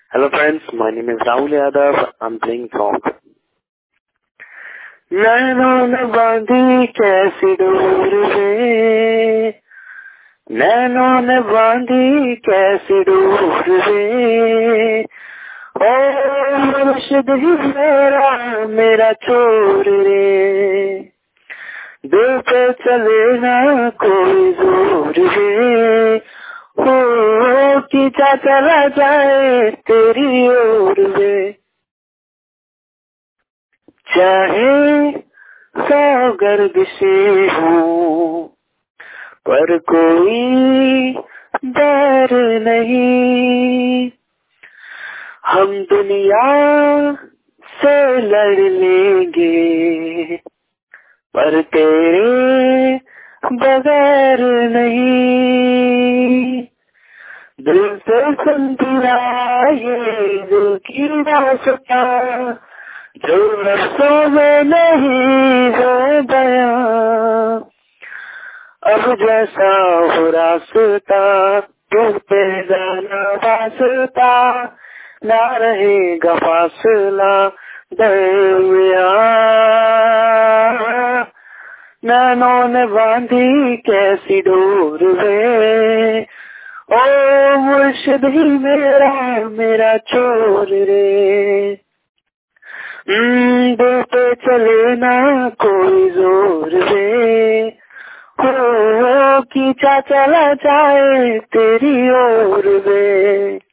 Hello friends, my name is Rahul Yadav. I'm playing song. नैनों ने बांधी कैसी door वे, नैनों ने बांधी कैसी डोर वे, ओ मुर्शिद ही मेरा चोर रे, दिल पे चले ना कोई जोर वे, ओ खींचा चला जाए तेरी ओर वे। चाहे सौ गर्दिशें हों पर कोई डर नहीं, हम दुनिया से लड़ लेंगे पर तेरे बगैर नहीं। दिल से सुन दिया ये दिल की दास्तां, जो नफ्सों में नहीं है बयां, अब जैसा हो रास्ता तुम पे जाना वास्ता, ना रहेगा फासला दरमियां। नैनों ने बांधी कैसी डोर वे, ओ मुर्शिद ही मेरा चोर रे, दिल पे चले ना कोई जोर वे, हो खींचा चला जाए तेरी ओर वे।